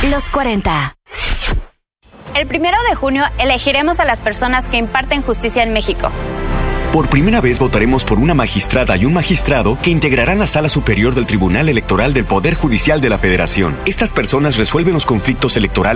Los 40. El 1 de junio elegiremos a las personas que imparten justicia en México. Por primera vez votaremos por una magistrada y un magistrado que integrarán la Sala Superior del Tribunal Electoral del Poder Judicial de la Federación. Estas personas resuelven los conflictos electorales